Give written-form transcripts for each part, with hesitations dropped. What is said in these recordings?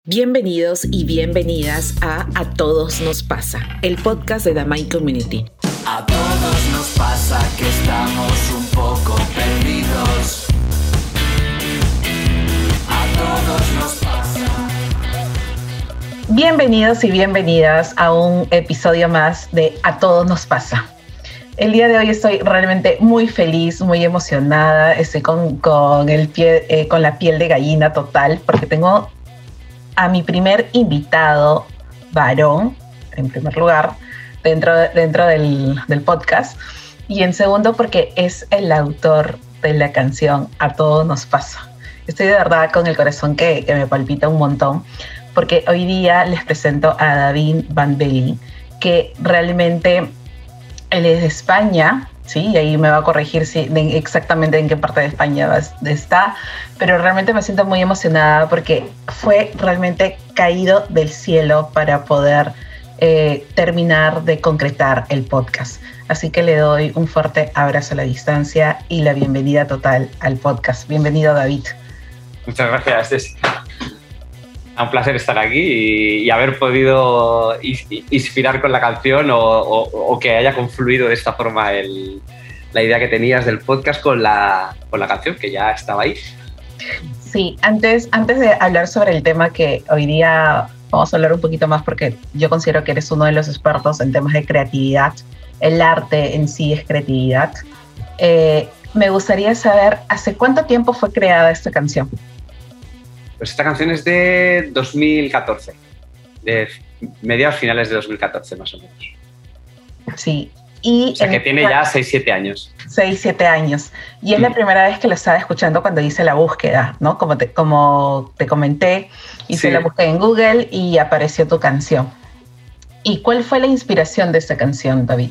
Bienvenidos y bienvenidas a Todos Nos Pasa, el podcast de The Mind Community. A todos nos pasa que estamos un poco perdidos. A todos nos pasa. Bienvenidos y bienvenidas a un episodio más de A Todos Nos Pasa. El día de hoy estoy realmente muy feliz, muy emocionada. Estoy con la piel de gallina total porque tengo a mi primer invitado varón, en primer lugar, dentro del podcast, y en segundo porque es el autor de la canción A Todos Nos Pasa. Estoy de verdad con el corazón que me palpita un montón, porque hoy día les presento a David Van Belly, que realmente él es de España, ¿sí? Y ahí me va a corregir exactamente en qué parte de España está, pero realmente me siento muy emocionada porque fue realmente caído del cielo para poder terminar de concretar el podcast. Así que le doy un fuerte abrazo a la distancia y la bienvenida total al podcast. Bienvenido, David. Muchas gracias, Ceci. Un placer estar aquí y haber podido inspirar con la canción o que haya confluido de esta forma la idea que tenías del podcast con la canción, que ya estaba ahí. Sí, antes de hablar sobre el tema que hoy día vamos a hablar un poquito más, porque yo considero que eres uno de los expertos en temas de creatividad. El arte en sí es creatividad. Me gustaría saber, ¿hace cuánto tiempo fue creada esta canción? Pues esta canción es de 2014, de mediados finales de 2014 más o menos. Sí. O sea que tiene ya 6-7 años. 6-7 años. Y es la primera vez que lo estaba escuchando cuando hice la búsqueda, ¿no? Como te comenté, hice la búsqueda en Google y apareció tu canción. ¿Y cuál fue la inspiración de esta canción, David?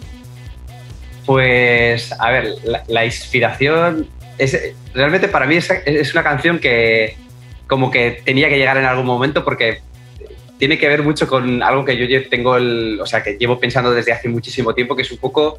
Pues, a ver, la inspiración realmente para mí es una canción que como que tenía que llegar en algún momento porque tiene que ver mucho con algo que yo tengo, que llevo pensando desde hace muchísimo tiempo, que es un poco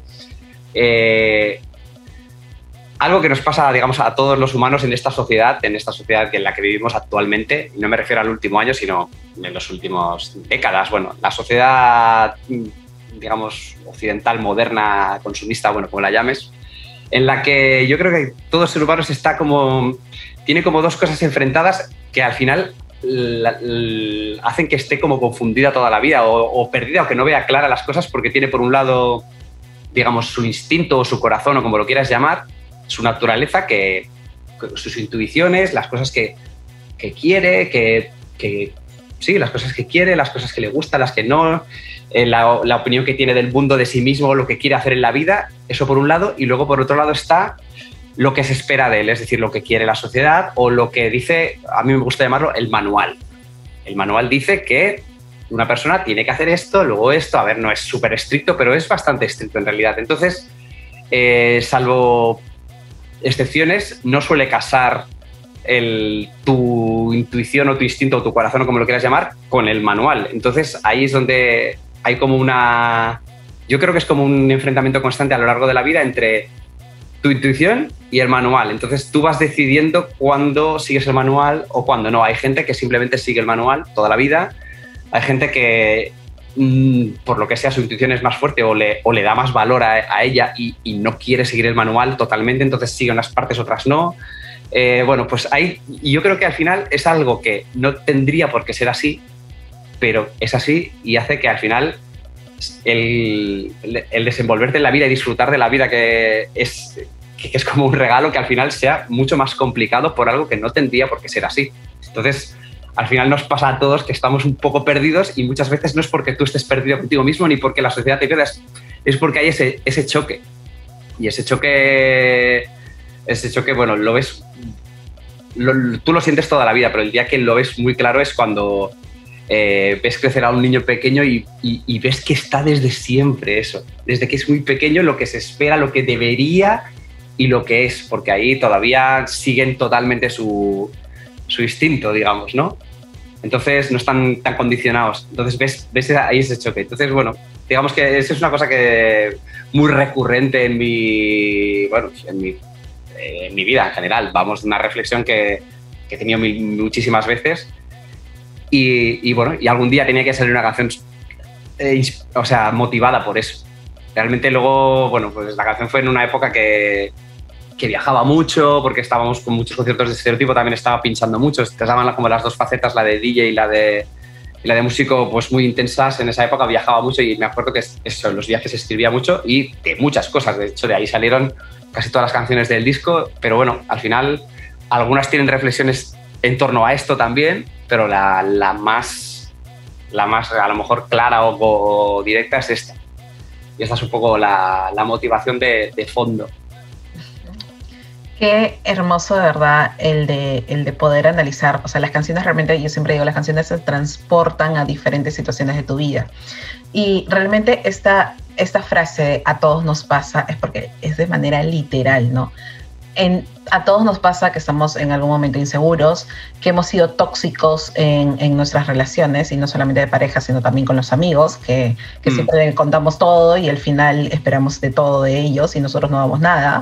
algo que nos pasa, digamos, a todos los humanos en esta sociedad en la que vivimos actualmente. Y no me refiero al último año, sino en los últimos décadas. Bueno, la sociedad, digamos, occidental, moderna, consumista, bueno, como la llames, en la que yo creo que todo ser humano tiene como dos cosas enfrentadas que al final hacen que esté como confundida toda la vida o perdida o que no vea claras las cosas, porque tiene por un lado, digamos, su instinto o su corazón o como lo quieras llamar, su naturaleza, sus intuiciones, las cosas que quiere, las cosas que quiere, las cosas que le gustan, las que no, la opinión que tiene del mundo, de sí mismo, lo que quiere hacer en la vida, eso por un lado, y luego por otro lado está lo que se espera de él, es decir, lo que quiere la sociedad o lo que dice, a mí me gusta llamarlo el manual. El manual dice que una persona tiene que hacer esto, luego esto, a ver, no es súper estricto, pero es bastante estricto en realidad. Entonces, salvo excepciones, no suele casar tu intuición o tu instinto o tu corazón o como lo quieras llamar con el manual. Entonces, ahí es donde hay como yo creo que es como un enfrentamiento constante a lo largo de la vida entre tu intuición y el manual. Entonces tú vas decidiendo cuándo sigues el manual o cuándo no. Hay gente que simplemente sigue el manual toda la vida. Hay gente que, por lo que sea, su intuición es más fuerte o le da más valor a ella y no quiere seguir el manual totalmente, entonces sigue unas partes, otras no. Bueno, pues yo creo que al final es algo que no tendría por qué ser así, pero es así y hace que al final el desenvolverte en la vida y disfrutar de la vida, que es como un regalo, que al final sea mucho más complicado por algo que no tendría por qué ser así. Entonces, al final nos pasa a todos que estamos un poco perdidos y muchas veces no es porque tú estés perdido contigo mismo ni porque la sociedad te pierda, es porque hay ese choque. Y ese choque, bueno, lo ves, tú lo sientes toda la vida, pero el día que lo ves muy claro es cuando ves crecer a un niño pequeño y ves que está desde siempre eso, desde que es muy pequeño, lo que se espera, lo que debería y lo que es, porque ahí todavía siguen totalmente su instinto, digamos, ¿no? Entonces no están tan condicionados. Entonces ves ahí ese choque. Entonces, bueno, digamos que eso es una cosa que muy recurrente en mi vida en general. Vamos, una reflexión que he tenido muchísimas veces y bueno, y algún día tenía que salir una canción, o sea, motivada por eso. Realmente luego, bueno, pues la canción fue en una época que viajaba mucho, porque estábamos con muchos conciertos de estereotipo, también estaba pinchando mucho, estaban como las dos facetas, la de DJ y la de músico, pues muy intensas. En esa época viajaba mucho y me acuerdo que eso, en los viajes escribía mucho y de muchas cosas. De hecho, de ahí salieron casi todas las canciones del disco, pero bueno, al final algunas tienen reflexiones en torno a esto también, pero la más a lo mejor clara o directa es esta. Y esta es un poco la motivación de fondo. Qué hermoso, de verdad, el de poder analizar. O sea, las canciones realmente, yo siempre digo, las canciones se transportan a diferentes situaciones de tu vida. Y realmente esta frase de a todos nos pasa es porque es de manera literal, ¿no? A todos nos pasa que estamos en algún momento inseguros, que hemos sido tóxicos en nuestras relaciones, y no solamente de pareja, sino también con los amigos, que siempre contamos todo y al final esperamos de todo de ellos y nosotros no damos nada.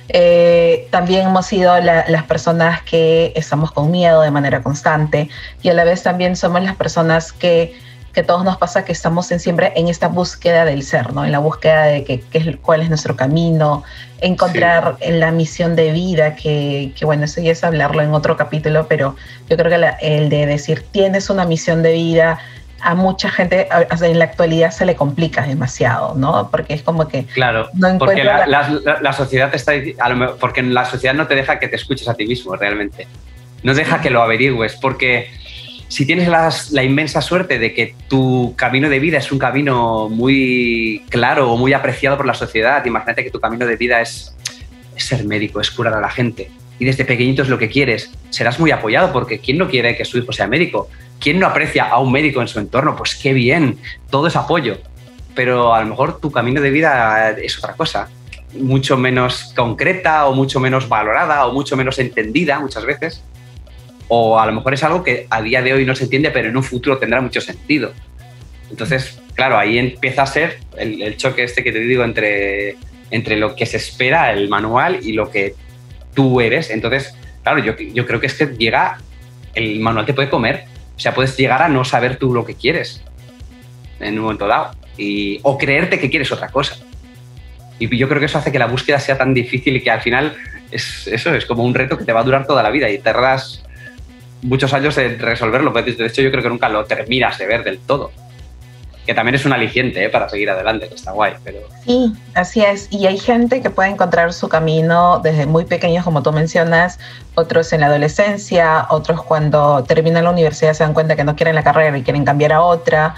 También hemos sido las personas que estamos con miedo de manera constante, y a la vez también somos las personas que todos nos pasa que estamos siempre en esta búsqueda del ser, ¿no? En la búsqueda de cuál es nuestro camino, encontrar la misión de vida, que bueno, eso ya es hablarlo en otro capítulo, pero yo creo que el de decir tienes una misión de vida, a mucha gente en la actualidad se le complica demasiado, ¿no? Porque es como que claro, no porque la sociedad te está diciendo, porque la sociedad no te deja que te escuches a ti mismo realmente, no deja que lo averigües, porque si tienes la inmensa suerte de que tu camino de vida es un camino muy claro o muy apreciado por la sociedad, imagínate que tu camino de vida es ser médico, es curar a la gente, y desde pequeñito es lo que quieres, serás muy apoyado, porque ¿quién no quiere que su hijo sea médico? ¿Quién no aprecia a un médico en su entorno? Pues qué bien, todo es apoyo. Pero a lo mejor tu camino de vida es otra cosa, mucho menos concreta o mucho menos valorada o mucho menos entendida muchas veces. O a lo mejor es algo que a día de hoy no se entiende, pero en un futuro tendrá mucho sentido. Entonces, claro, ahí empieza a ser el choque este que te digo entre lo que se espera, el manual, y lo que tú eres. Entonces, claro, yo creo que es que el manual te puede comer. O sea, puedes llegar a no saber tú lo que quieres en un momento dado, o creerte que quieres otra cosa. Y yo creo que eso hace que la búsqueda sea tan difícil y que al final es como un reto que te va a durar toda la vida y tardas muchos años en resolverlo. De hecho, yo creo que nunca lo terminas de ver del todo. Que también es un aliciente para seguir adelante, que está guay. Pero... Sí, así es. Y hay gente que puede encontrar su camino desde muy pequeños, como tú mencionas, otros en la adolescencia, otros cuando terminan la universidad se dan cuenta que no quieren la carrera y quieren cambiar a otra.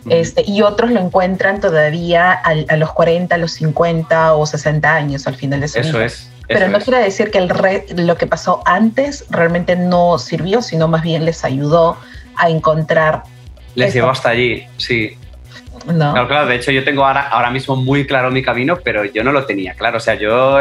Y otros lo encuentran todavía a los 40, a los 50 o 60 años al final de su vida. Eso es. Pero no quiere decir que lo que pasó antes realmente no sirvió, sino más bien les ayudó a encontrar... Les llevó hasta allí, sí. No. Claro, de hecho yo tengo ahora mismo muy claro mi camino, pero yo no lo tenía claro. O sea, yo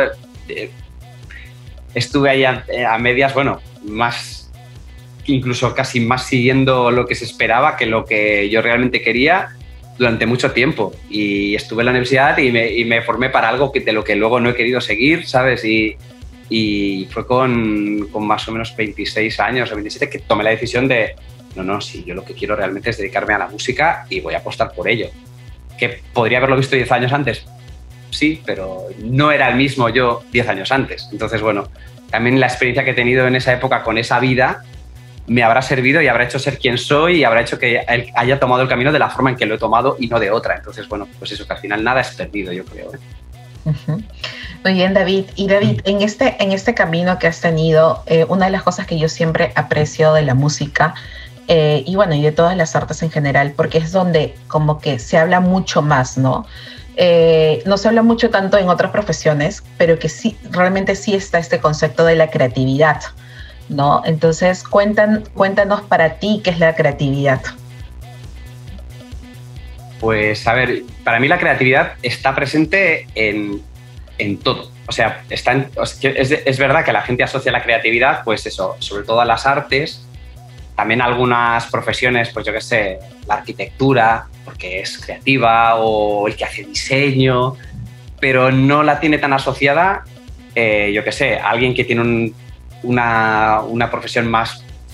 estuve ahí a medias, bueno, más, incluso casi más siguiendo lo que se esperaba que lo que yo realmente quería durante mucho tiempo. Y estuve en la universidad y me formé para algo de lo que luego no he querido seguir, ¿sabes? Y fue con más o menos 26 años o 27 que tomé la decisión de no, sí, yo lo que quiero realmente es dedicarme a la música y voy a apostar por ello. ¿Que podría haberlo visto 10 años antes? Sí, pero no era el mismo yo 10 años antes. Entonces, bueno, también la experiencia que he tenido en esa época con esa vida me habrá servido y habrá hecho ser quien soy y habrá hecho que él haya tomado el camino de la forma en que lo he tomado y no de otra. Entonces, bueno, pues eso, que al final nada es perdido, yo creo. Uh-huh. Muy bien, David. Y David, en este camino que has tenido, una de las cosas que yo siempre aprecio de la música y bueno, y de todas las artes en general, porque es donde como que se habla mucho más, ¿no? No se habla mucho tanto en otras profesiones, pero que sí, realmente sí está este concepto de la creatividad, ¿no? Entonces, cuéntanos para ti qué es la creatividad. Pues, a ver, para mí la creatividad está presente en todo. O sea, es verdad que la gente asocia la creatividad, pues eso, sobre todo a las artes, también a algunas profesiones, pues yo qué sé, la arquitectura, porque es creativa, o el que hace diseño, pero no la tiene tan asociada, yo qué sé, alguien que tiene una profesión más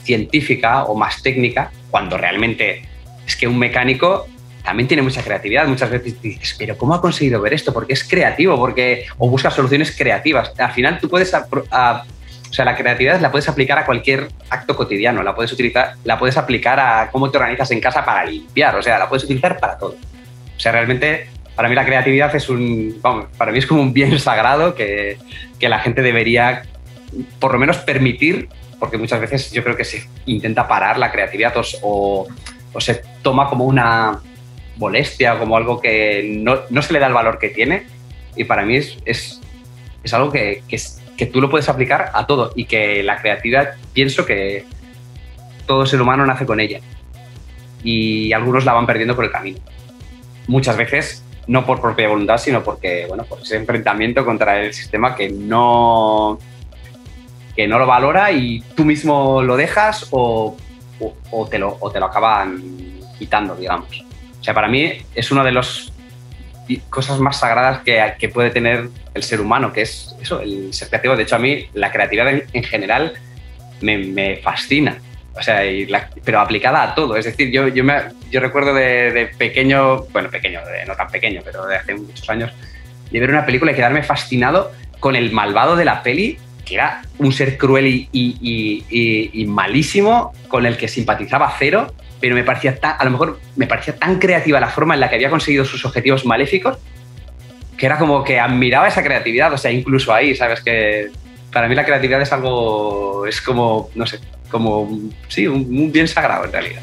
científica o más técnica, cuando realmente es que un mecánico también tiene mucha creatividad. Muchas veces dices, pero ¿cómo ha conseguido ver esto? Porque es creativo, o busca soluciones creativas. Al final tú puedes... O sea, la creatividad la puedes aplicar a cualquier acto cotidiano, la puedes aplicar a cómo te organizas en casa para limpiar, o sea, la puedes utilizar para todo. O sea, realmente, para mí la creatividad para mí es como un bien sagrado que la gente debería, por lo menos, permitir, porque muchas veces yo creo que se intenta parar la creatividad o se toma como una molestia o como algo que no se le da el valor que tiene, y para mí es algo que tú lo puedes aplicar a todo, y que la creatividad, pienso que todo ser humano nace con ella y algunos la van perdiendo por el camino. Muchas veces no por propia voluntad, sino porque, por ese enfrentamiento contra el sistema que no lo valora, y tú mismo lo dejas o te lo acaban quitando, digamos. O sea, para mí es una de las cosas más sagradas que puede tener el ser humano, que es eso, el ser creativo. De hecho, a mí la creatividad en general me fascina, o sea, pero aplicada a todo. Es decir, yo recuerdo de pequeño, no tan pequeño, pero de hace muchos años, de ver una película y quedarme fascinado con el malvado de la peli, que era un ser cruel y malísimo, con el que simpatizaba cero, pero a lo mejor me parecía tan creativa la forma en la que había conseguido sus objetivos maléficos, que era como que admiraba esa creatividad. O sea, incluso ahí, ¿sabes? Que para mí la creatividad es algo, es como, no sé, como, sí, un bien sagrado en realidad.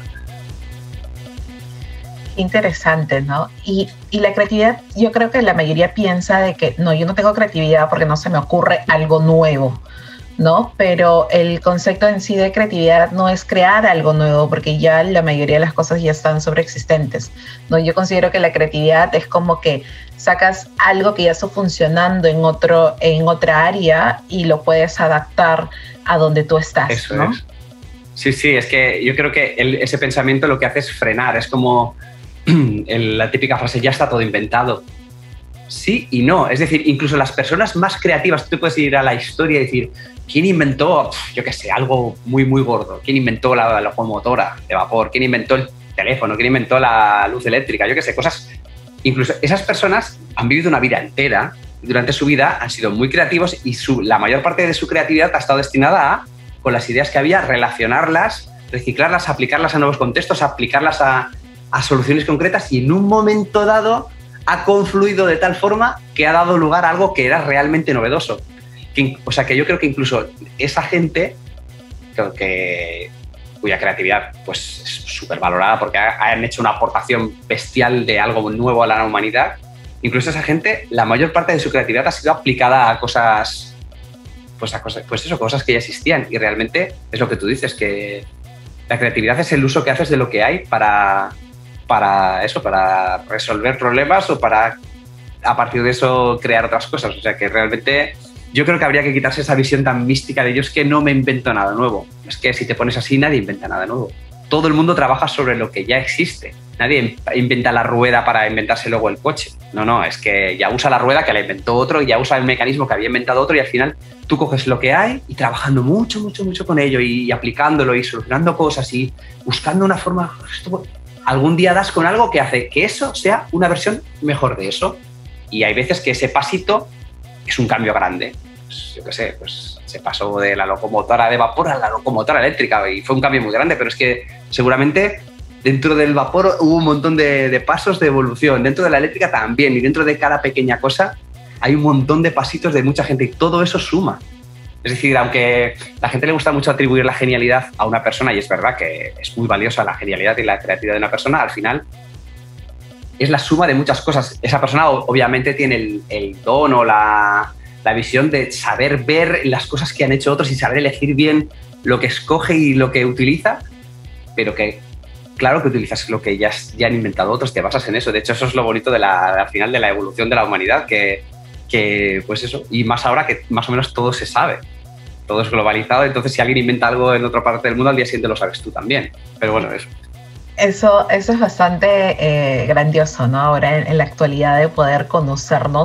Interesante, ¿no? Y la creatividad, yo creo que la mayoría piensa de que no, yo no tengo creatividad porque no se me ocurre algo nuevo, ¿no? Pero el concepto en sí de creatividad no es crear algo nuevo, porque ya la mayoría de las cosas ya están sobreexistentes, ¿no? Yo considero que la creatividad es como que sacas algo que ya está funcionando en otra área y lo puedes adaptar a donde tú estás. Eso, ¿no? es. Sí, es que yo creo que ese pensamiento lo que hace es frenar. Es como la típica frase, ya está todo inventado. Sí y no. Es decir, incluso las personas más creativas, tú puedes ir a la historia y decir, ¿quién inventó, yo qué sé, algo muy, muy gordo? ¿Quién inventó la locomotora de vapor? ¿Quién inventó el teléfono? ¿Quién inventó la luz eléctrica? Yo qué sé, cosas. Incluso esas personas han vivido una vida entera, durante su vida han sido muy creativos, y la mayor parte de su creatividad ha estado destinada a, con las ideas que había, relacionarlas, reciclarlas, aplicarlas a nuevos contextos, aplicarlas a soluciones concretas, y en un momento dado ha confluido de tal forma que ha dado lugar a algo que era realmente novedoso. O sea, que yo creo que incluso esa gente, cuya creatividad pues, es súper valorada porque han hecho una aportación bestial de algo nuevo a la humanidad, incluso esa gente, la mayor parte de su creatividad ha sido aplicada a cosas, cosas que ya existían. Y realmente es lo que tú dices, que la creatividad es el uso que haces de lo que hay para resolver problemas o para, a partir de eso, crear otras cosas. O sea, que realmente yo creo que habría que quitarse esa visión tan mística de yo es que no me invento nada nuevo. Es que si te pones así, nadie inventa nada nuevo. Todo el mundo trabaja sobre lo que ya existe. Nadie inventa la rueda para inventarse luego el coche. No, es que ya usa la rueda que la inventó otro, ya usa el mecanismo que había inventado otro, y al final tú coges lo que hay y trabajando mucho con ello y aplicándolo y solucionando cosas y buscando una forma. Algún día das con algo que hace que eso sea una versión mejor de eso. Y hay veces que ese pasito es un cambio grande. Pues, yo qué sé, pues se pasó de la locomotora de vapor a la locomotora eléctrica y fue un cambio muy grande, pero es que seguramente dentro del vapor hubo un montón de pasos de evolución, dentro de la eléctrica también, y dentro de cada pequeña cosa hay un montón de pasitos de mucha gente, y todo eso suma. Es decir, aunque a la gente le gusta mucho atribuir la genialidad a una persona, y es verdad que es muy valiosa la genialidad y la creatividad de una persona, al final es la suma de muchas cosas. Esa persona obviamente tiene el don o la visión de saber ver las cosas que han hecho otros y saber elegir bien lo que escoge y lo que utiliza, pero que claro que utilizas lo que ya han inventado otros, te basas en eso. De hecho, eso es lo bonito al final de la evolución de la humanidad, que pues eso, y más ahora que más o menos todo se sabe, todo es globalizado, entonces si alguien inventa algo en otra parte del mundo, al día siguiente lo sabes tú también. Pero bueno, eso. Eso es bastante grandioso, ¿no? Ahora en la actualidad, de poder conocernos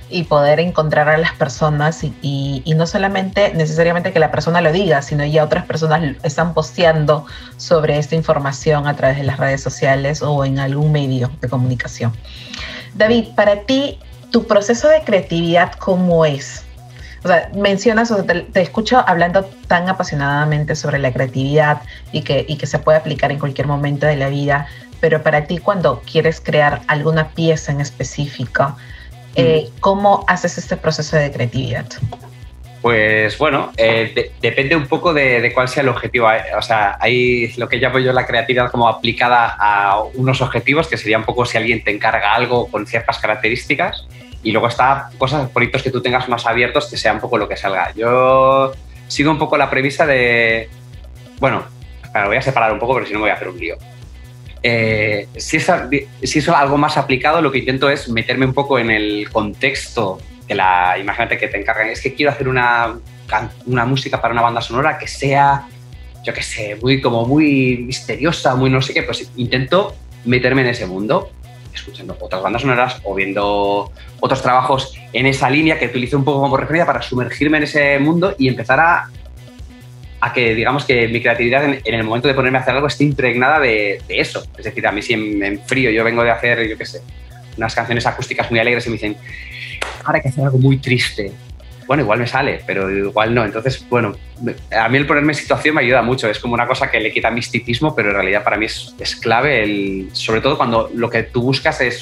y poder encontrar a las personas y no solamente necesariamente que la persona lo diga, sino ya otras personas están posteando sobre esta información a través de las redes sociales o en algún medio de comunicación. David, para ti, ¿tu proceso de creatividad cómo es? O sea, mencionas, o te escucho hablando tan apasionadamente sobre la creatividad y que se puede aplicar en cualquier momento de la vida, pero para ti, cuando quieres crear alguna pieza en específico, ¿cómo haces este proceso de creatividad? Pues bueno, depende un poco de cuál sea el objetivo. O sea, hay lo que llamo yo la creatividad como aplicada a unos objetivos, que sería un poco si alguien te encarga algo con ciertas características, y luego está cosas, proyectos que tú tengas más abiertos, que sea un poco lo que salga. Yo sigo un poco la premisa de... Bueno, lo voy a separar un poco, porque si no me voy a hacer un lío. Si es algo más aplicado, lo que intento es meterme un poco en el contexto de la... Imagínate que te encargan, es que quiero hacer una música para una banda sonora que sea, yo qué sé, muy misteriosa, muy no sé qué, pues intento meterme en ese mundo, escuchando otras bandas sonoras o viendo otros trabajos en esa línea que utilizo un poco como referencia para sumergirme en ese mundo y empezar a que, digamos, que mi creatividad en el momento de ponerme a hacer algo esté impregnada de eso. Es decir, a mí si en frío yo vengo de hacer, yo qué sé, unas canciones acústicas muy alegres y me dicen, ahora hay que hacer algo muy triste. Bueno, igual me sale, pero igual no. Entonces, bueno, a mí el ponerme en situación me ayuda mucho. Es como una cosa que le quita misticismo, pero en realidad para mí es clave, sobre todo cuando lo que tú buscas es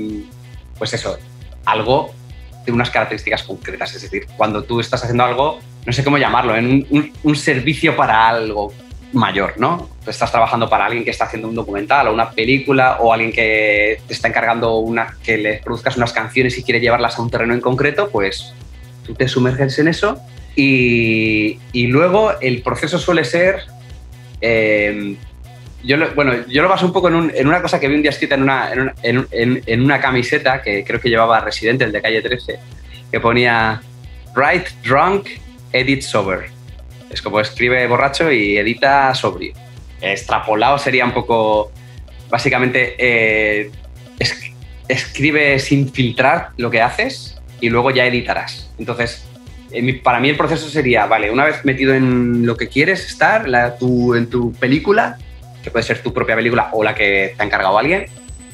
algo de unas características concretas. Es decir, cuando tú estás haciendo algo, no sé cómo llamarlo, en un servicio para algo mayor, ¿no? Tú estás trabajando para alguien que está haciendo un documental o una película, o alguien que te está encargando que le produzcas unas canciones y quiere llevarlas a un terreno en concreto, pues tú te sumerges en eso y luego el proceso suele ser... Yo lo baso un poco en una cosa que vi un día escrita en una camiseta que creo que llevaba Residente, el de Calle 13, que ponía Write Drunk, Edit Sober. Es como escribe borracho y edita sobrio. Extrapolado sería un poco, básicamente, escribe sin filtrar lo que haces y luego ya editarás. Entonces, para mí el proceso sería, vale, una vez metido en lo que quieres estar, en tu película, que puede ser tu propia película o la que te ha encargado alguien,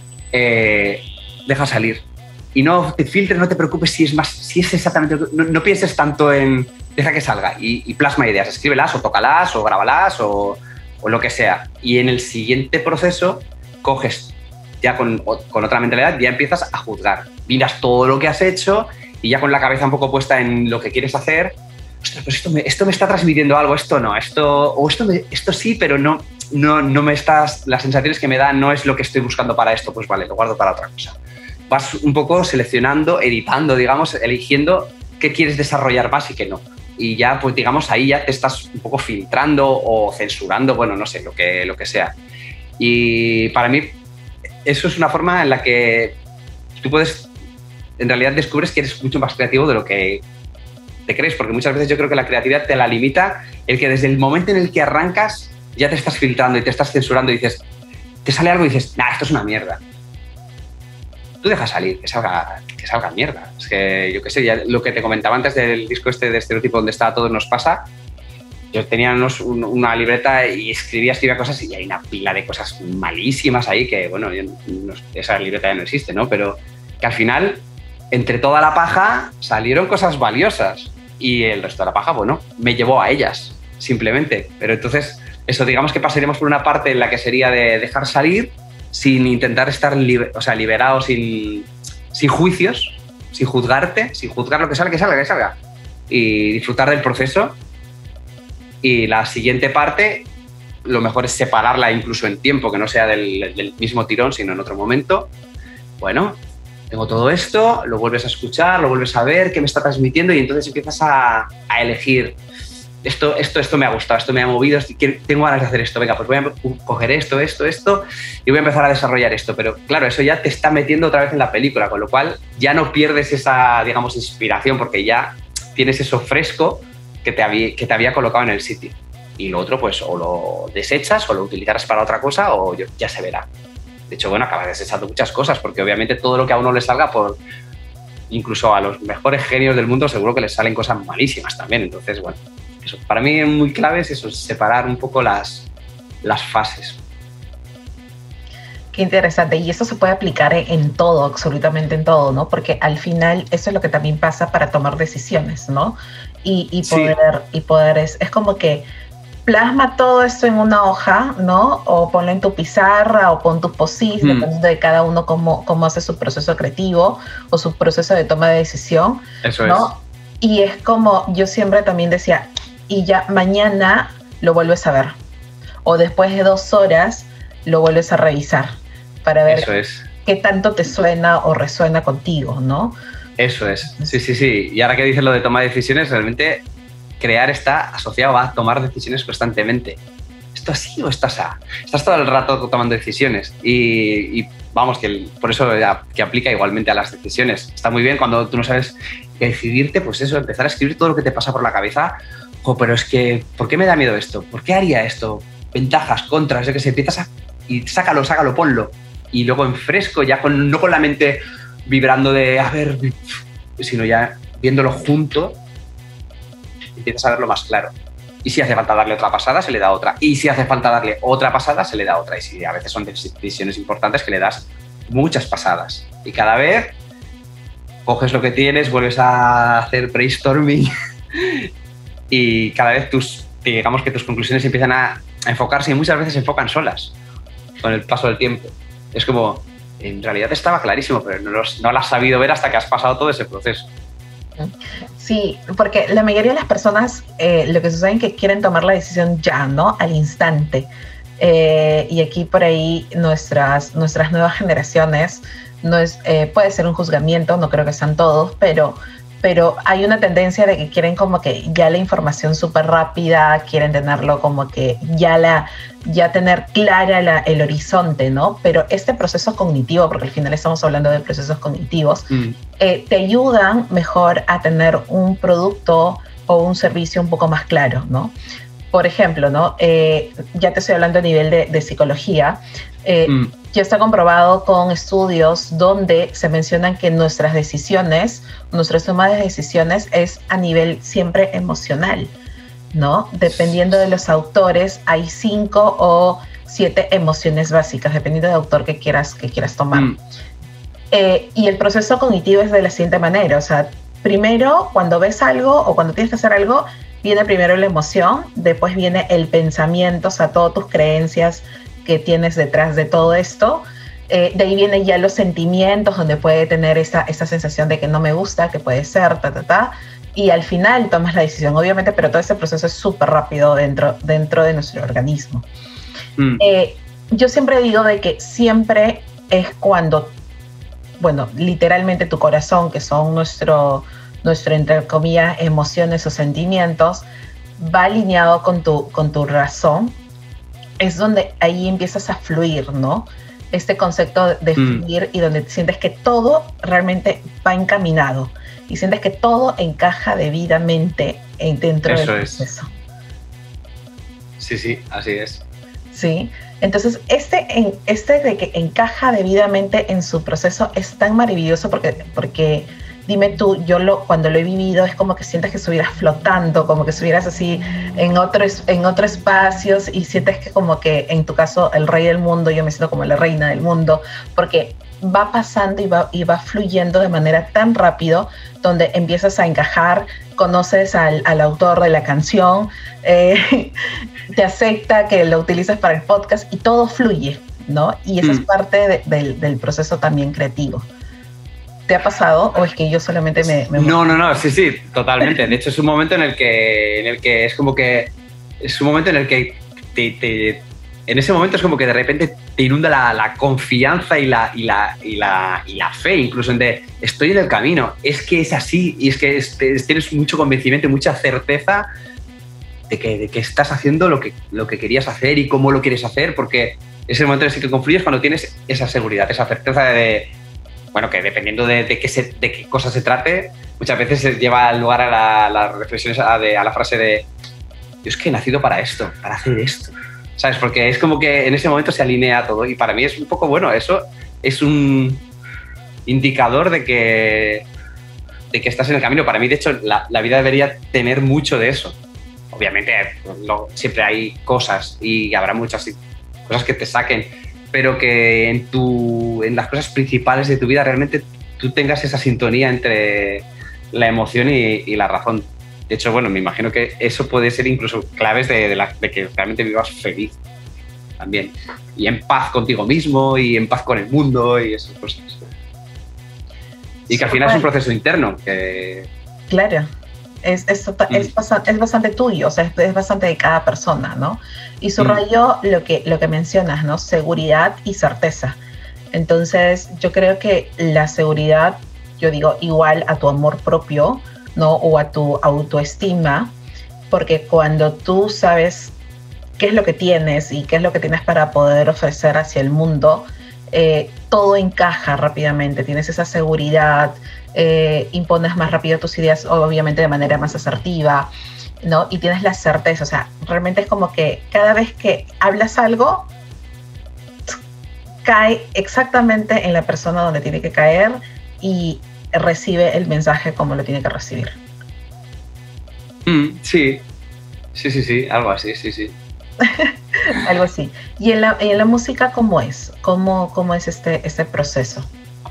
deja salir. Y no te filtres, no te preocupes si es exactamente... No pienses tanto en... Deja que salga y plasma ideas, escríbelas o tócalas o grábalas o lo que sea. Y en el siguiente proceso coges, ya con otra mentalidad, ya empiezas a juzgar. Miras todo lo que has hecho y ya con la cabeza un poco puesta en lo que quieres hacer. Ostras, pues esto me está transmitiendo algo, esto no, esto sí, pero no me estás... Las sensaciones que me da no es lo que estoy buscando para esto, pues vale, lo guardo para otra cosa. Vas un poco seleccionando, editando, digamos, eligiendo qué quieres desarrollar más y qué no. Y ya, pues digamos, ahí ya te estás un poco filtrando o censurando, bueno, no sé, lo que sea. Y para mí eso es una forma en la que tú puedes, en realidad descubres que eres mucho más creativo de lo que te crees, porque muchas veces yo creo que la creatividad te la limita el que desde el momento en el que arrancas ya te estás filtrando y te estás censurando y dices, te sale algo y dices, nah, esto es una mierda. Tú dejas salir, que salga mierda. Es que, yo qué sé, ya lo que te comentaba antes del disco este de Estereotipo donde está Todo nos pasa, yo tenía una libreta y escribía cosas y hay una pila de cosas malísimas ahí que, bueno, esa libreta ya no existe, ¿no? Pero que al final, entre toda la paja, salieron cosas valiosas y el resto de la paja, bueno, me llevó a ellas, simplemente. Pero entonces, eso, digamos que pasaríamos por una parte en la que sería de dejar salir sin intentar estar liberado, sin juicios, sin juzgarte, sin juzgar lo que salga, que salga. Y disfrutar del proceso. Y la siguiente parte, lo mejor es separarla incluso en tiempo, que no sea del mismo tirón, sino en otro momento. Bueno, tengo todo esto, lo vuelves a escuchar, lo vuelves a ver, qué me está transmitiendo y entonces empiezas a elegir. Esto me ha gustado, esto me ha movido, tengo ganas de hacer esto, venga, pues voy a coger esto y voy a empezar a desarrollar esto. Pero claro, eso ya te está metiendo otra vez en la película, con lo cual ya no pierdes esa, digamos, inspiración porque ya tienes eso fresco que te había colocado en el sitio. Y lo otro, pues o lo desechas o lo utilizarás para otra cosa o ya se verá. De hecho, bueno, acabas desechando muchas cosas porque obviamente todo lo que a uno le salga incluso a los mejores genios del mundo seguro que les salen cosas malísimas también. Entonces, bueno, eso para mí es muy clave, es eso, separar un poco las fases. Qué interesante. Y eso se puede aplicar en todo, absolutamente en todo, ¿no? Porque al final eso es lo que también pasa para tomar decisiones, ¿no? Y poder es como que plasma todo esto en una hoja, ¿no? O ponlo en tu pizarra o pon tus post-its, dependiendo de cada uno cómo hace su proceso creativo o su proceso de toma de decisión. Eso ¿no? es. Y es como yo siempre también decía, y ya mañana lo vuelves a ver. O después de 2 horas lo vuelves a revisar para ver qué tanto te suena o resuena contigo, ¿no? Eso es, sí. Y ahora que dices lo de toma de decisiones, realmente crear está asociado a tomar decisiones constantemente. ¿Esto así o esto así? Estás todo el rato tomando decisiones y vamos, que por eso que aplica igualmente a las decisiones. Está muy bien cuando tú no sabes qué decidirte, pues eso, empezar a escribir todo lo que te pasa por la cabeza. Pero es que, ¿por qué me da miedo esto? ¿Por qué haría esto? Ventajas, contras, yo que sé, empiezas y sácalo, ponlo. Y luego en fresco, ya no con la mente vibrando de, a ver, sino ya viéndolo junto, empiezas a verlo más claro. Y si hace falta darle otra pasada, se le da otra. Y si hace falta darle otra pasada, se le da otra. Y si a veces son decisiones importantes que le das muchas pasadas. Y cada vez coges lo que tienes, vuelves a hacer brainstorming y cada vez digamos que tus conclusiones empiezan a enfocarse y muchas veces se enfocan solas con el paso del tiempo. Es como, en realidad estaba clarísimo, pero no lo has sabido ver hasta que has pasado todo ese proceso. Sí, porque la mayoría de las personas lo que sucede es que quieren tomar la decisión ya, ¿no? Al instante. Y aquí por ahí nuestras nuevas generaciones, puede ser un juzgamiento, no creo que sean todos, pero hay una tendencia de que quieren como que ya la información súper rápida, quieren tenerlo como que ya tener clara el horizonte, ¿no? Pero este proceso cognitivo, porque al final estamos hablando de procesos cognitivos, te ayudan mejor a tener un producto o un servicio un poco más claro, ¿no? Por ejemplo, ¿no? Ya te estoy hablando a nivel de psicología. Ya está comprobado con estudios donde se mencionan que nuestras decisiones, nuestra toma de decisiones es a nivel siempre emocional, ¿no? Dependiendo de los autores, hay 5 o 7 emociones básicas, dependiendo del autor que quieras tomar. Y el proceso cognitivo es de la siguiente manera, o sea, primero cuando ves algo o cuando tienes que hacer algo, viene primero la emoción, después viene el pensamiento, o sea, todas tus creencias que tienes detrás de todo esto. De ahí vienen ya los sentimientos, donde puede tener esa sensación de que no me gusta, que puede ser, y al final tomas la decisión, obviamente, pero todo ese proceso es súper rápido dentro de nuestro organismo. Yo siempre digo de que siempre es cuando, bueno, literalmente tu corazón, que son nuestro entre comillas, emociones o sentimientos, va alineado con tu razón, es donde ahí empiezas a fluir, ¿no? Este concepto de fluir y donde sientes que todo realmente va encaminado y sientes que todo encaja debidamente dentro del proceso. Sí, así es. Sí, entonces este de que encaja debidamente en su proceso es tan maravilloso porque dime tú, cuando lo he vivido es como que sientes que estuvieras flotando, como que estuvieras así en otro espacio y sientes que como que en tu caso el rey del mundo, yo me siento como la reina del mundo, porque va pasando y va fluyendo de manera tan rápido, donde empiezas a encajar, conoces al autor de la canción, te acepta que lo utilizas para el podcast y todo fluye, ¿no? Y esa es parte del proceso también creativo. ¿Te ha pasado o es que yo solamente me... No, sí, totalmente. De hecho, es un momento en el que es como que... Es un momento en el que en ese momento es como que de repente te inunda la confianza y la fe, incluso en de estoy en el camino, es que es así y es que tienes mucho convencimiento y mucha certeza de que estás haciendo lo que querías hacer y cómo lo quieres hacer, porque es el momento en el que confluyes cuando tienes esa seguridad, esa certeza de bueno, que dependiendo de qué cosa se trate, muchas veces se lleva al lugar a las reflexiones, a la frase de yo es que he nacido para esto, para hacer esto, ¿sabes? Porque es como que en ese momento se alinea todo y para mí es un poco bueno, eso es un indicador de que de que estás en el camino. Para mí, de hecho, la vida debería tener mucho de eso. Obviamente, siempre hay cosas y habrá muchas cosas que te saquen, pero que en las cosas principales de tu vida realmente tú tengas esa sintonía entre la emoción y la razón. De hecho, bueno, me imagino que eso puede ser incluso claves de que realmente vivas feliz también. Y en paz contigo mismo y en paz con el mundo y esas cosas. Y que al final es un proceso interno. Claro, es bastante tuyo, o sea, es bastante de cada persona, ¿no? Y subrayo lo que mencionas, ¿no? Seguridad y certeza. Entonces, yo creo que la seguridad, yo digo, igual a tu amor propio, ¿no? O a tu autoestima, porque cuando tú sabes qué es lo que tienes y qué es lo que tienes para poder ofrecer hacia el mundo, todo encaja rápidamente, tienes esa seguridad, impones más rápido tus ideas, obviamente de manera más asertiva, ¿no? Y tienes la certeza, o sea, realmente es como que cada vez que hablas algo, cae exactamente en la persona donde tiene que caer y recibe el mensaje como lo tiene que recibir. Sí, algo así, sí. Algo así. ¿Y en la música cómo es? ¿Cómo es este proceso?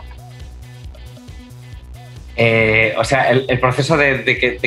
O sea, el proceso de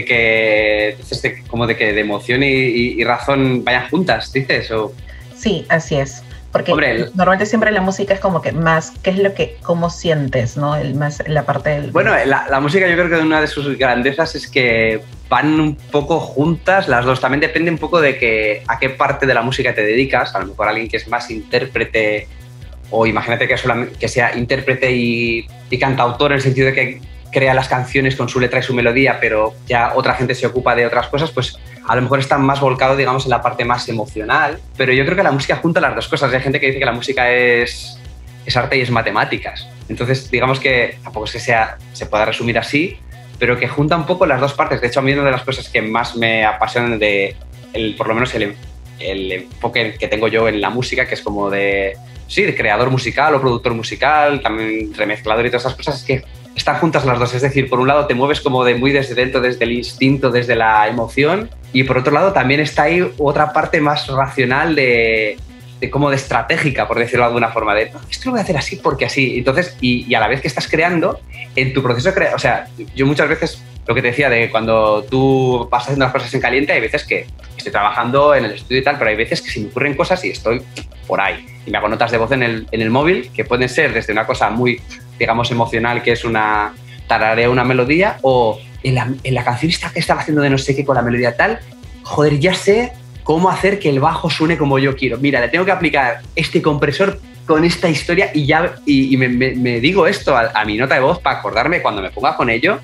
que emoción y razón vayan juntas, ¿dices? ¿O? Sí, así es. Porque normalmente siempre la música es como que más, cómo sientes, ¿no? Más la parte del... Bueno, la música yo creo que una de sus grandezas es que van un poco juntas las dos. También depende un poco de a qué parte de la música te dedicas. A lo mejor alguien que es más intérprete, o imagínate que sea intérprete y cantautor en el sentido de que crea las canciones con su letra y su melodía, pero ya otra gente se ocupa de otras cosas, pues a lo mejor está más volcado, digamos, en la parte más emocional. Pero yo creo que la música junta las dos cosas. Hay gente que dice que la música es arte y es matemáticas. Entonces, digamos que tampoco es que se pueda resumir así, pero que junta un poco las dos partes. De hecho, a mí una de las cosas que más me apasionan por lo menos el enfoque que tengo yo en la música, que es como de creador musical o productor musical, también remezclador y todas esas cosas, es que están juntas las dos. Es decir, por un lado te mueves como muy desde dentro, desde el instinto, desde la emoción, y por otro lado también está ahí otra parte más racional como de estratégica, por decirlo de alguna forma, de esto lo voy a hacer así porque así. Entonces, y a la vez que estás creando, en tu proceso o sea, yo muchas veces, lo que te decía de cuando tú vas haciendo las cosas en caliente, hay veces que estoy trabajando en el estudio y tal, pero hay veces que se me ocurren cosas y estoy por ahí. Y me hago notas de voz en el móvil, que pueden ser desde una cosa muy, digamos, emocional, que es tararea una melodía, o en la canción esta que estaba haciendo de no sé qué con la melodía tal, joder, ya sé cómo hacer que el bajo suene como yo quiero. Mira, le tengo que aplicar este compresor con esta historia y me digo esto a mi nota de voz para acordarme cuando me ponga con ello,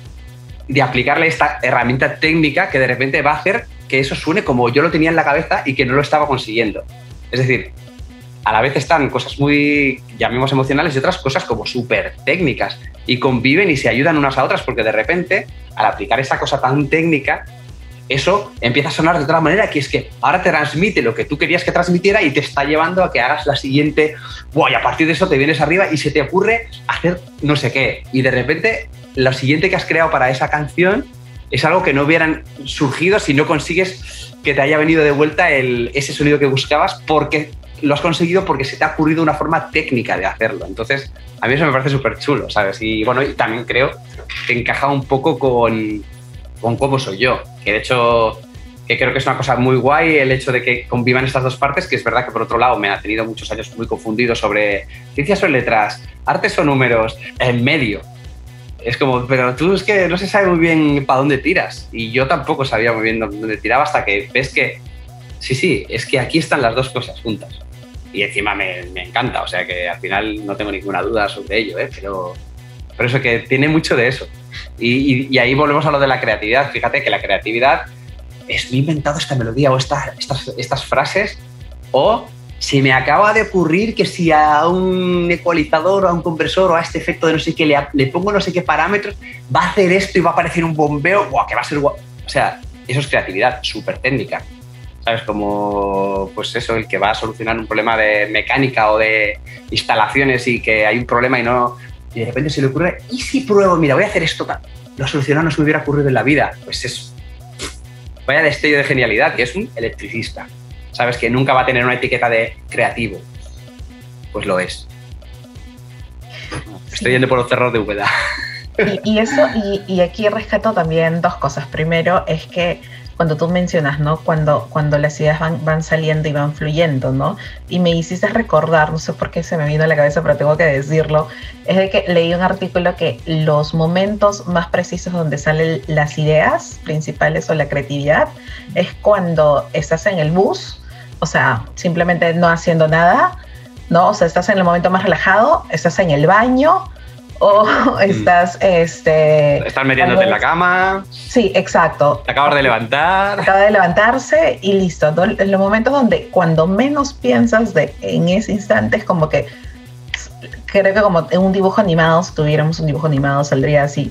de aplicarle esta herramienta técnica que de repente va a hacer que eso suene como yo lo tenía en la cabeza y que no lo estaba consiguiendo. Es decir, a la vez están cosas muy, llamemos emocionales, y otras cosas como súper técnicas, y conviven y se ayudan unas a otras, porque de repente, al aplicar esa cosa tan técnica, eso empieza a sonar de otra manera, que es que ahora te transmite lo que tú querías que transmitiera y te está llevando a que hagas la siguiente, y a partir de eso te vienes arriba y se te ocurre hacer no sé qué, y de repente lo siguiente que has creado para esa canción es algo que no hubieran surgido si no consigues que te haya venido de vuelta ese sonido que buscabas, porque lo has conseguido porque se te ha ocurrido una forma técnica de hacerlo. Entonces, a mí eso me parece súper chulo, ¿sabes? Y bueno, y también creo que encaja un poco con cómo soy yo, que de hecho que creo que es una cosa muy guay el hecho de que convivan estas dos partes, que es verdad que por otro lado me ha tenido muchos años muy confundido sobre ciencias o letras, artes o números, en medio. Es como, pero tú es que no se sabe muy bien para dónde tiras, y yo tampoco sabía muy bien dónde tiraba hasta que ves que sí, es que aquí están las dos cosas juntas. Y encima me encanta, o sea que al final no tengo ninguna duda sobre ello, pero eso que tiene mucho de eso. Y ahí volvemos a lo de la creatividad. Fíjate que la creatividad es, me he inventado esta melodía o estas frases, o se me acaba de ocurrir que si a un ecualizador o a un compresor o a este efecto de no sé qué le pongo no sé qué parámetros, va a hacer esto y va a aparecer un bombeo, que va a ser guau. O sea, eso es creatividad súper técnica. ¿Sabes? Como, pues eso, el que va a solucionar un problema de mecánica o de instalaciones y que hay un problema y de repente se le ocurre, ¿y si pruebo? Mira, voy a hacer esto. lo he solucionado, no se me hubiera ocurrido en la vida. Pues es, vaya destello de genialidad, que es un electricista. Sabes que nunca va a tener una etiqueta de creativo. Pues lo es. Estoy yendo por los cerros de Úbeda. Y aquí rescato también dos cosas. Primero es que cuando tú mencionas, ¿no? Cuando las ideas van saliendo y van fluyendo, ¿no? Y me hiciste recordar, no sé por qué se me vino a la cabeza, pero tengo que decirlo, es de que leí un artículo que los momentos más precisos donde salen las ideas principales o la creatividad es cuando estás en el bus, o sea, simplemente no haciendo nada, ¿no? O sea, estás en el momento más relajado, estás en el baño, o estás estás metiéndote en la cama. Sí, exacto. Te acabas de levantar. Acaba de levantarse y listo, ¿no? En los momentos donde cuando menos piensas en ese instante es como que creo que como en un dibujo animado, si tuviéramos un dibujo animado saldría así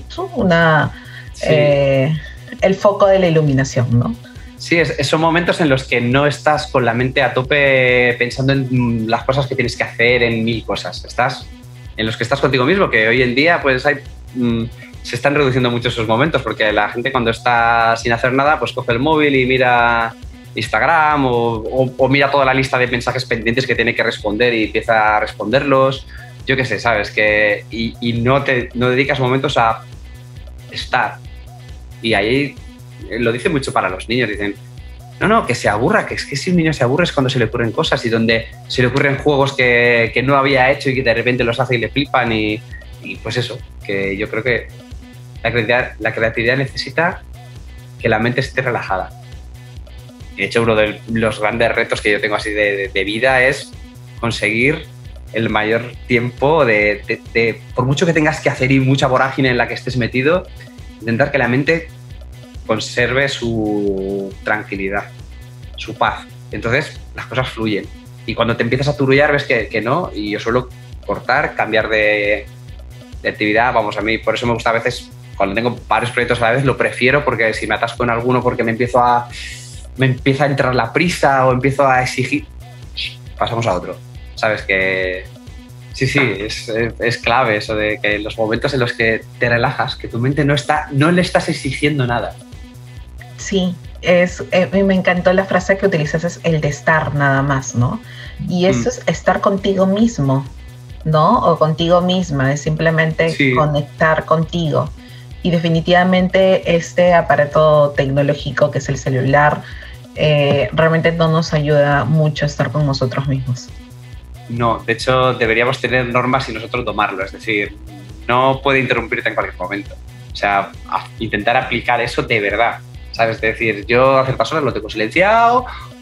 el foco de la iluminación, ¿no? Sí, son momentos en los que no estás con la mente a tope pensando en las cosas que tienes que hacer, en 1000 cosas. Estás en los que estás contigo mismo, que hoy en día pues se están reduciendo mucho esos momentos, porque la gente cuando está sin hacer nada pues coge el móvil y mira Instagram o mira toda la lista de mensajes pendientes que tiene que responder y empieza a responderlos. Yo qué sé, ¿sabes? Y no dedicas momentos a estar. Y ahí lo dicen mucho para los niños, dicen, no, que se aburra, que es que si un niño se aburre es cuando se le ocurren cosas y donde se le ocurren juegos que no había hecho y que de repente los hace y le flipan y pues eso, que yo creo que la creatividad necesita que la mente esté relajada. De hecho, uno de los grandes retos que yo tengo así de vida es conseguir el mayor tiempo por mucho que tengas que hacer y mucha vorágine en la que estés metido, intentar que la mente conserve su tranquilidad, su paz. Entonces las cosas fluyen. Y cuando te empiezas a turullar ves que no, y yo suelo cortar, cambiar de actividad. Vamos, a mí por eso me gusta a veces, cuando tengo varios proyectos a la vez, lo prefiero, porque si me atasco en alguno porque me empieza a entrar la prisa o empiezo a exigir, pasamos a otro. Sabes que sí, es clave eso de que los momentos en los que te relajas, que tu mente no le estás exigiendo nada. Sí, me encantó la frase que utilizas, es el de estar nada más, ¿no? Y eso es estar contigo mismo, ¿no? O contigo misma, es simplemente conectar contigo. Y definitivamente este aparato tecnológico que es el celular realmente no nos ayuda mucho a estar con nosotros mismos. No, de hecho deberíamos tener normas y nosotros tomarlo, es decir, no puede interrumpirte en cualquier momento. O sea, intentar aplicar eso de verdad. ¿Sabes? Es decir, yo a ciertas horas lo tengo silenciado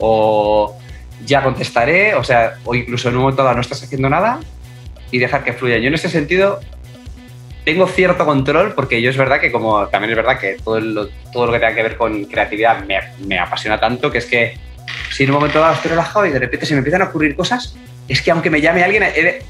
o ya contestaré, o incluso en un momento dado no estás haciendo nada y dejar que fluya. Yo en ese sentido tengo cierto control, porque yo es verdad que también es verdad que todo lo que tenga que ver con creatividad me apasiona tanto, que es que si en un momento dado estoy relajado y de repente se me empiezan a ocurrir cosas, es que aunque me llame alguien,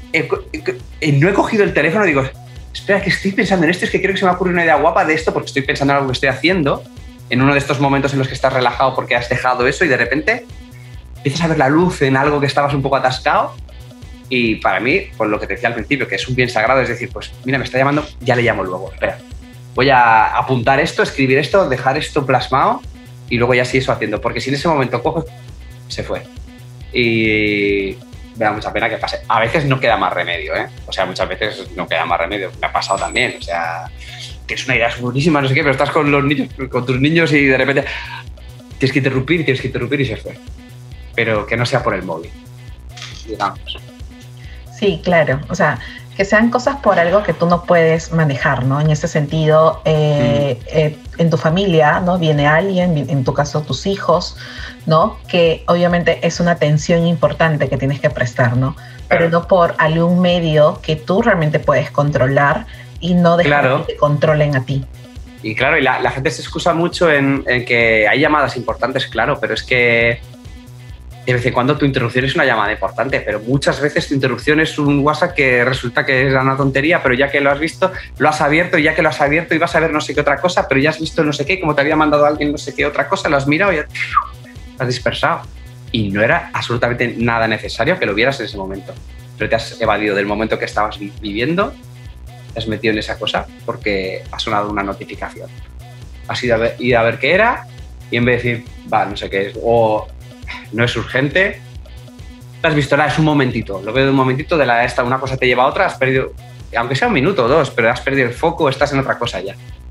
no he cogido el teléfono y digo, espera, que estoy pensando en esto, es que creo que se me ha ocurrido una idea guapa de esto porque estoy pensando en algo que estoy haciendo, en uno de estos momentos en los que estás relajado porque has dejado eso y de repente empiezas a ver la luz en algo que estabas un poco atascado. Y para mí, por lo que te decía al principio, que es un bien sagrado, es decir, pues mira, me está llamando, ya le llamo luego, espera, voy a apuntar esto, escribir esto, dejar esto plasmado y luego ya sí eso haciendo, porque si en ese momento cojo, se fue. Y me da mucha pena que pase. A veces no queda más remedio, ¿eh? O sea, muchas veces no queda más remedio, me ha pasado también, o sea, que es una idea buenísima, no sé qué, pero estás con los niños, con tus niños y de repente tienes que interrumpir y se fue. Pero que no sea por el móvil, digamos. Sí, claro, o sea, que sean cosas por algo que tú no puedes manejar, ¿no? En ese sentido, en tu familia, ¿no? Viene alguien, en tu caso tus hijos, ¿no? Que obviamente es una atención importante que tienes que prestar, ¿no? Pero no por algún medio que tú realmente puedes controlar y no dejar que te controlen a ti. Y claro, y la gente se excusa mucho en que hay llamadas importantes, claro, pero es que de vez en cuando tu interrupción es una llamada importante, pero muchas veces tu interrupción es un WhatsApp que resulta que es una tontería, pero ya que lo has visto, lo has abierto, y ya que lo has abierto ibas a ver no sé qué otra cosa, pero ya has visto no sé qué, como te había mandado alguien no sé qué otra cosa, lo has mirado y ya te has dispersado. Y no era absolutamente nada necesario que lo vieras en ese momento, pero te has evadido del momento que estabas viviendo, te has metido en esa cosa porque ha sonado una notificación. Has ido a ver qué era y en vez de decir, no sé qué es, o no es urgente, te has visto, es un momentito, lo veo de un momentito, una cosa te lleva a otra, has perdido, aunque sea un minuto o dos, pero has perdido el foco, estás en otra cosa ya.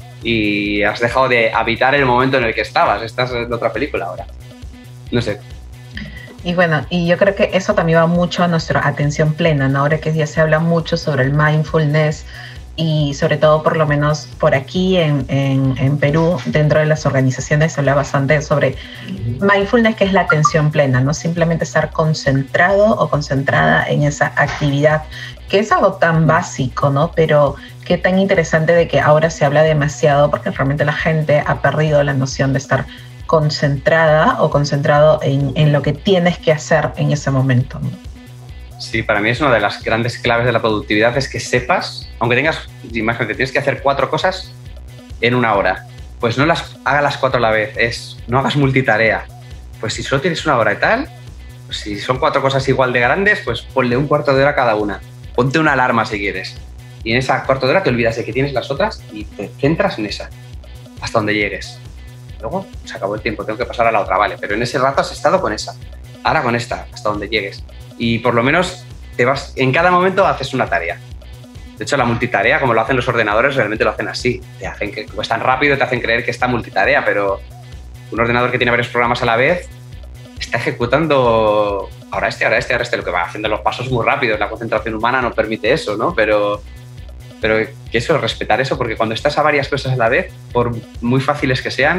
Y has dejado de habitar el momento en el que estás en otra película ahora. No sé. Y bueno, y yo creo que eso también va mucho a nuestra atención plena, ¿no? Ahora que ya se habla mucho sobre el mindfulness y sobre todo por lo menos por aquí en Perú, dentro de las organizaciones se habla bastante sobre mindfulness, que es la atención plena, no simplemente estar concentrado o concentrada en esa actividad, que es algo tan básico, ¿no? Pero qué tan interesante de que ahora se habla demasiado porque realmente la gente ha perdido la noción de estar concentrada o concentrado en lo que tienes que hacer en ese momento, ¿no? Sí, para mí es una de las grandes claves de la productividad, es que sepas, aunque imagínate, tienes que hacer 4 cosas en 1 hora, pues no hagas las 4 a la vez, no hagas multitarea. Pues si solo tienes 1 hora y tal, pues si son 4 cosas igual de grandes, pues ponle un cuarto de hora cada una. Ponte una alarma si quieres. Y en esa cuarto de hora te olvidas de que tienes las otras y te centras en esa, hasta donde llegues. Luego se acabó el tiempo, tengo que pasar a la otra, vale, pero en ese rato has estado con esa, ahora con esta, hasta donde llegues. Y por lo menos en cada momento haces una tarea. De hecho, la multitarea, como lo hacen los ordenadores, realmente lo hacen así. Como es tan rápido, te hacen creer que está multitarea, pero un ordenador que tiene varios programas a la vez está ejecutando ahora este, lo que va haciendo los pasos muy rápidos. La concentración humana no permite eso, ¿no? Pero que eso, respetar eso, porque cuando estás a varias cosas a la vez, por muy fáciles que sean,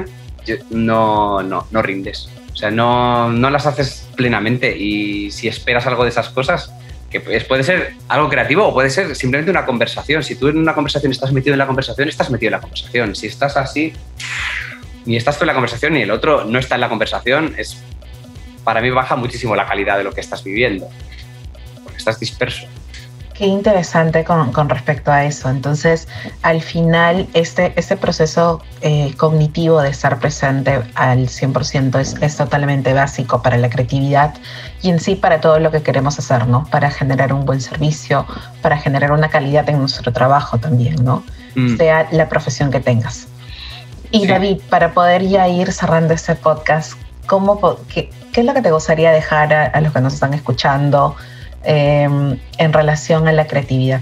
no rindes. O sea, no las haces plenamente, y si esperas algo de esas cosas, que puede ser algo creativo o puede ser simplemente una conversación. Si tú en una conversación estás metido en la conversación, estás metido en la conversación. Si estás así, ni estás tú en la conversación ni el otro no está en la conversación, para mí baja muchísimo la calidad de lo que estás viviendo, porque estás disperso. Qué interesante con respecto a eso. Entonces, al final, este proceso cognitivo de estar presente al 100% es totalmente básico para la creatividad y en sí para todo lo que queremos hacer, ¿no? Para generar un buen servicio, para generar una calidad en nuestro trabajo también, ¿no? Sea la profesión que tengas. Y sí. David, para poder ya ir cerrando este podcast, ¿qué es lo que te gustaría dejar a los que nos están escuchando en relación a la creatividad?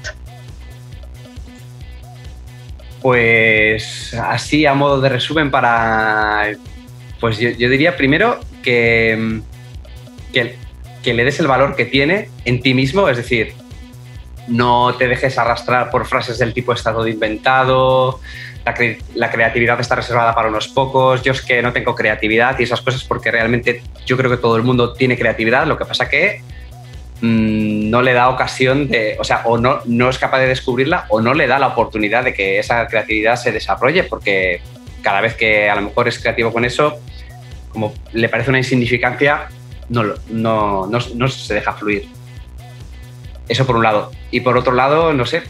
Pues así, a modo de resumen, pues yo diría primero que le des el valor que tiene en ti mismo, es decir, no te dejes arrastrar por frases del tipo está todo inventado, la creatividad está reservada para unos pocos, yo es que no tengo creatividad y esas cosas, porque realmente yo creo que todo el mundo tiene creatividad, lo que pasa que no le da ocasión o no es capaz de descubrirla, o no le da la oportunidad de que esa creatividad se desarrolle, porque cada vez que a lo mejor es creativo con eso, como le parece una insignificancia, no se deja fluir. Eso por un lado. Y por otro lado, no sé,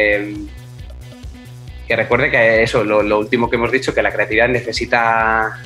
que recuerde que eso, lo último que hemos dicho, que la creatividad necesita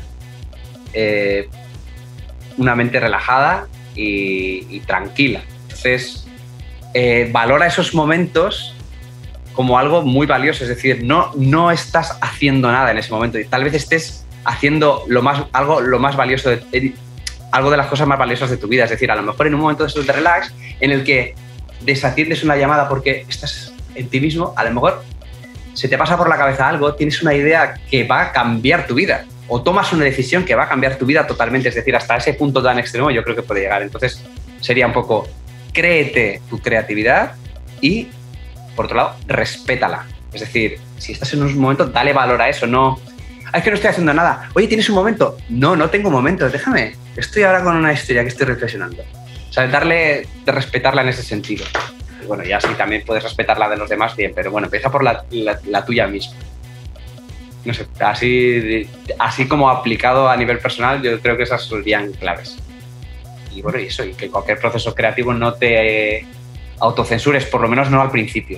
una mente relajada y tranquila. Entonces, valora esos momentos como algo muy valioso, es decir, no estás haciendo nada en ese momento y tal vez estés haciendo algo de las cosas más valiosas de tu vida, es decir, a lo mejor en un momento de relax en el que desatiendes una llamada porque estás en ti mismo, a lo mejor se te pasa por la cabeza algo, tienes una idea que va a cambiar tu vida, o tomas una decisión que va a cambiar tu vida totalmente, es decir, hasta ese punto tan extremo yo creo que puede llegar. Entonces sería un poco, créete tu creatividad y, por otro lado, respétala. Es decir, si estás en un momento, dale valor a eso, es que no estoy haciendo nada. Oye, ¿tienes un momento? No tengo momento, déjame, estoy ahora con una historia que estoy reflexionando. O sea, de respetarla en ese sentido. Y bueno, ya sí también puedes respetar la de los demás, bien, pero bueno, empieza por la tuya misma. No sé, así como aplicado a nivel personal, yo creo que esas serían claves. Y bueno, y que cualquier proceso creativo no te autocensures, por lo menos no al principio.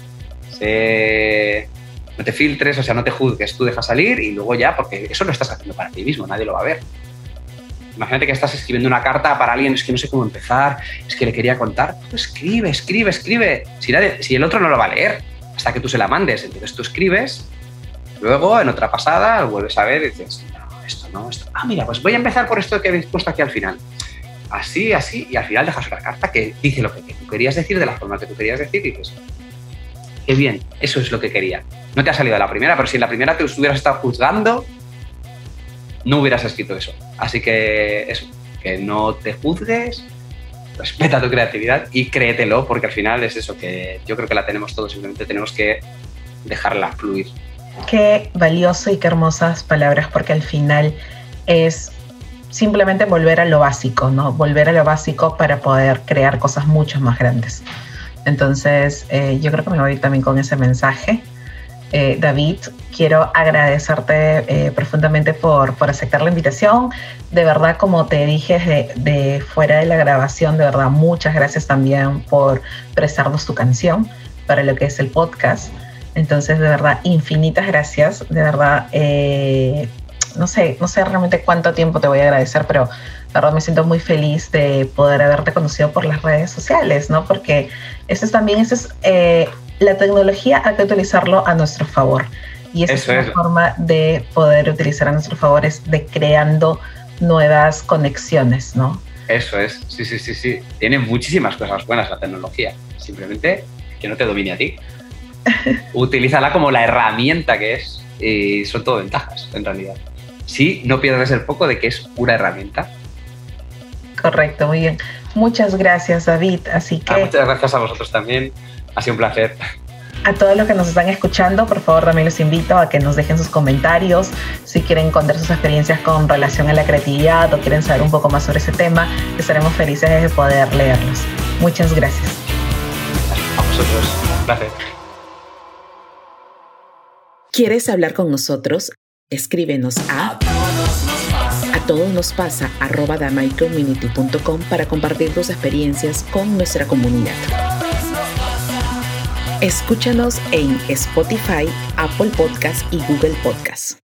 No te filtres, o sea, no te juzgues, tú dejas salir y luego ya, porque eso lo estás haciendo para ti mismo, nadie lo va a ver. Imagínate que estás escribiendo una carta para alguien, es que no sé cómo empezar, es que le quería contar. Pues escribe. Si el otro no lo va a leer, hasta que tú se la mandes. Entonces tú escribes, luego en otra pasada vuelves a ver y dices, no, esto. Ah, mira, pues voy a empezar por esto que habéis puesto aquí al final. Así, y al final dejas una carta que dice lo que tú querías decir de la forma que tú querías decir y dices, qué bien, eso es lo que quería. No te ha salido a la primera, pero si en la primera te hubieras estado juzgando, no hubieras escrito eso. Así que eso, que no te juzgues, respeta tu creatividad y créetelo, porque al final es eso, que yo creo que la tenemos todos, simplemente tenemos que dejarla fluir. Qué valioso y qué hermosas palabras, porque al final es simplemente volver a lo básico, ¿no? Volver a lo básico para poder crear cosas mucho más grandes. Entonces, yo creo que me voy también con ese mensaje. David, quiero agradecerte profundamente por aceptar la invitación. De verdad, como te dije de fuera de la grabación, de verdad, muchas gracias también por prestarnos tu canción para lo que es el podcast. Entonces, de verdad, infinitas gracias. De verdad, no sé realmente cuánto tiempo te voy a agradecer, pero de verdad me siento muy feliz de poder haberte conocido por las redes sociales, ¿no? Porque la tecnología hay que utilizarlo a nuestro favor. Y esa es una forma de poder utilizar a nuestro favor, es de creando nuevas conexiones, ¿no? Eso es, sí. Tiene muchísimas cosas buenas la tecnología. Simplemente que no te domine a ti. Utilízala como la herramienta que es y son todo ventajas, en realidad. Sí, no pierdas el foco de que es una herramienta. Correcto, muy bien. Muchas gracias, David. Así que muchas gracias a vosotros también. Ha sido un placer. A todos los que nos están escuchando, por favor, también los invito a que nos dejen sus comentarios. Si quieren contar sus experiencias con relación a la creatividad o quieren saber un poco más sobre ese tema, estaremos felices de poder leerlos. Muchas gracias. A vosotros. Un placer. ¿Quieres hablar con nosotros? Escríbenos a atodonospasa@damaiCommunity.com para compartir tus experiencias con nuestra comunidad. Escúchanos en Spotify, Apple Podcasts y Google Podcasts.